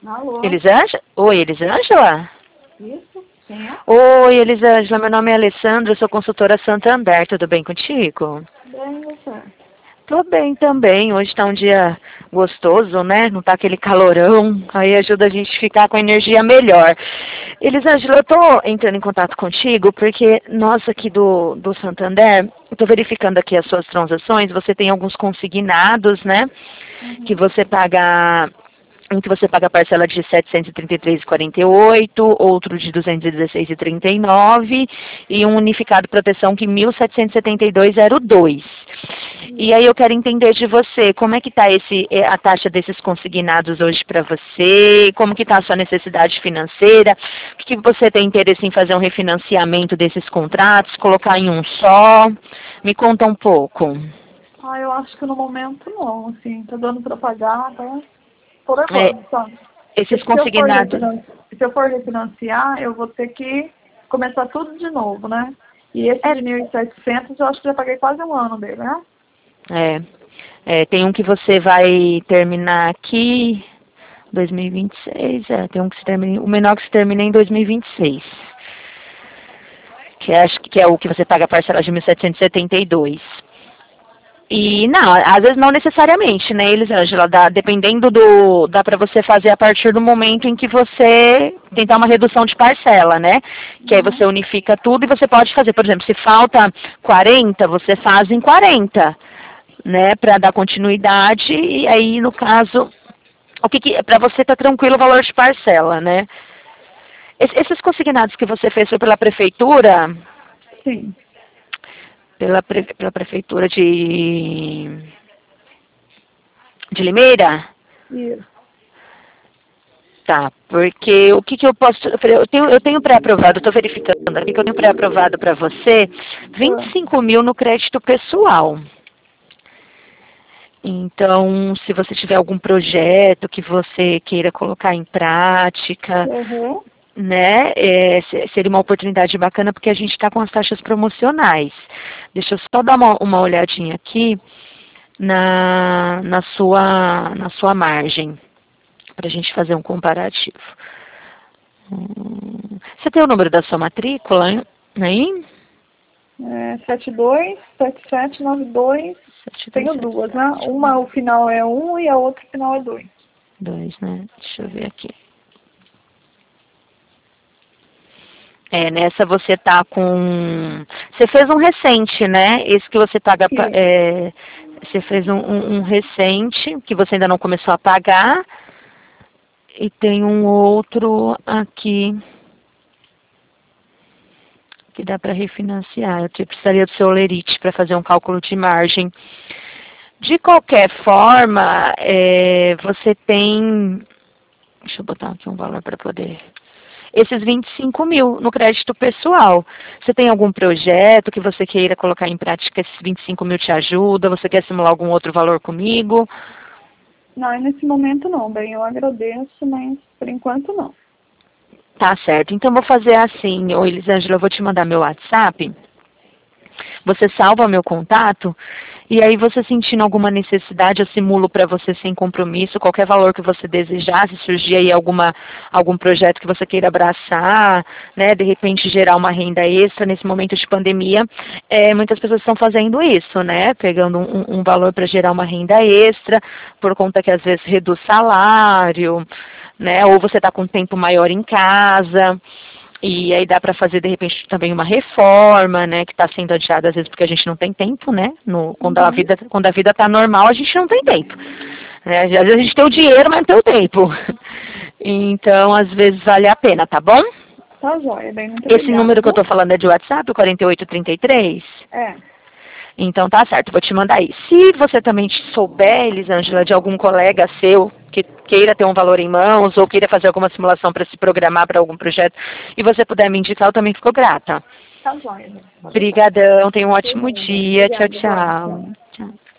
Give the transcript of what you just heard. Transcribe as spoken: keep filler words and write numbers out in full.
Alô? Elisângela? Oi, Elisângela? Isso? Quem é? Oi, Elisângela, meu nome é Alessandra, eu sou consultora Santander, tudo bem contigo? Bem, você? Tô bem também, hoje tá um dia gostoso, né? Não tá aquele calorão, aí ajuda a gente a ficar com a energia melhor. Elisângela, eu tô entrando em contato contigo porque nós aqui do, do Santander, eu tô verificando aqui as suas transações, você tem alguns consignados, né? Que Uhum. você paga um que você paga a parcela de setecentos e trinta e três reais e quarenta e oito centavos, outro de duzentos e dezesseis reais e trinta e nove centavos e um unificado proteção que mil setecentos e setenta e dois reais e dois centavos. E aí eu quero entender de você, como é que está esse a taxa desses consignados hoje para você? Como que está a sua necessidade financeira? O que você tem interesse em fazer um refinanciamento desses contratos, colocar em um só? Me conta um pouco. Ah, eu acho que no momento não, assim, tá dando pra pagar, tá? Por É, agora, sabe? esses Porque se eu for consignados. refinanciar, se eu for refinanciar, eu vou ter que começar tudo de novo, né? E esse É, de mil e setecentos eu acho que já paguei quase um ano dele, né? É, é, tem um que você vai terminar aqui, dois mil e vinte e seis, é, tem um que se termina, o menor que se termina em dois mil e vinte e seis, que acho que é o que você paga a parcela de mil setecentos e setenta e dois. E não, às vezes não necessariamente, né, Elisângela, dá, dependendo do, dá para você fazer a partir do momento em que você tentar uma redução de parcela, né, que aí você Uhum. unifica tudo e você pode fazer, por exemplo, se falta quarenta, você faz em quarenta, né, para dar continuidade, e aí no caso, o que, que para você tá tranquilo o valor de parcela, né? Es- Esses consignados que você fez foi pela prefeitura, Sim. pela, pre, pela prefeitura de, de Limeira? Isso. Tá, porque o que, que eu posso. Eu tenho, eu tenho pré-aprovado, estou verificando aqui que eu tenho pré-aprovado para você vinte Ah, e cinco mil no crédito pessoal. Então, se você tiver algum projeto que você queira colocar em prática, Uhum. né, é, se- seria uma oportunidade bacana porque a gente está com as taxas promocionais. Deixa eu só dar uma, uma olhadinha aqui na, na, sua, na sua margem, para a gente fazer um comparativo. Hum, Você tem o número da sua matrícula, hein? Aí? É, sete dois, sete sete nove dois. sete dois Tenho sete duas, né? sete Uma, o final é um e a outra o final é dois. dois, né? Deixa eu ver aqui. É, nessa você tá com. Você fez um recente, né? Esse que você paga. pa- Isso. É... Você fez um, um, um recente, que você ainda não começou a pagar. E tem um outro aqui que dá para refinanciar. Eu te- precisaria do seu Lerite para fazer um cálculo de margem. De qualquer forma, é, você tem. Deixa eu botar aqui um valor para poder. Esses vinte e cinco mil no crédito pessoal. Você tem algum projeto que você queira colocar em prática? Esses vinte e cinco mil te ajuda? Você quer simular algum outro valor comigo? Não, nesse momento não, bem, eu agradeço, mas por enquanto não. Tá certo. Então vou fazer assim, ô Elisângela, eu vou te mandar meu WhatsApp. Você salva meu contato e aí você sentindo alguma necessidade, eu simulo para você sem compromisso, qualquer valor que você desejar, se surgir aí alguma, algum projeto que você queira abraçar, né, de repente gerar uma renda extra nesse momento de pandemia, é, muitas pessoas estão fazendo isso, né, pegando um, um valor para gerar uma renda extra, por conta que às vezes reduz salário, né, ou você está com um tempo maior em casa. E aí dá para fazer, de repente, também uma reforma, né, que está sendo adiada às vezes porque a gente não tem tempo, né? No, quando a Uhum. vida quando a vida está normal, a gente não tem tempo. Né? Às vezes a gente tem o dinheiro, mas não tem o tempo. Então, às vezes vale a pena, tá bom? Tá joia, bem, muito Esse obrigada, número que eu viu? estou falando é de WhatsApp, o quarenta e oito trinta e três? É, Então tá certo, vou te mandar aí. Se você também souber, Elisângela, de algum colega seu que queira ter um valor em mãos ou queira fazer alguma simulação para se programar para algum projeto e você puder me indicar, eu também fico grata. tá joia, gente. Pode deixar. Obrigadão, tenha um Por ótimo nada. dia. Tchau, Obrigada, igual. tchau. Tchau. Tchau.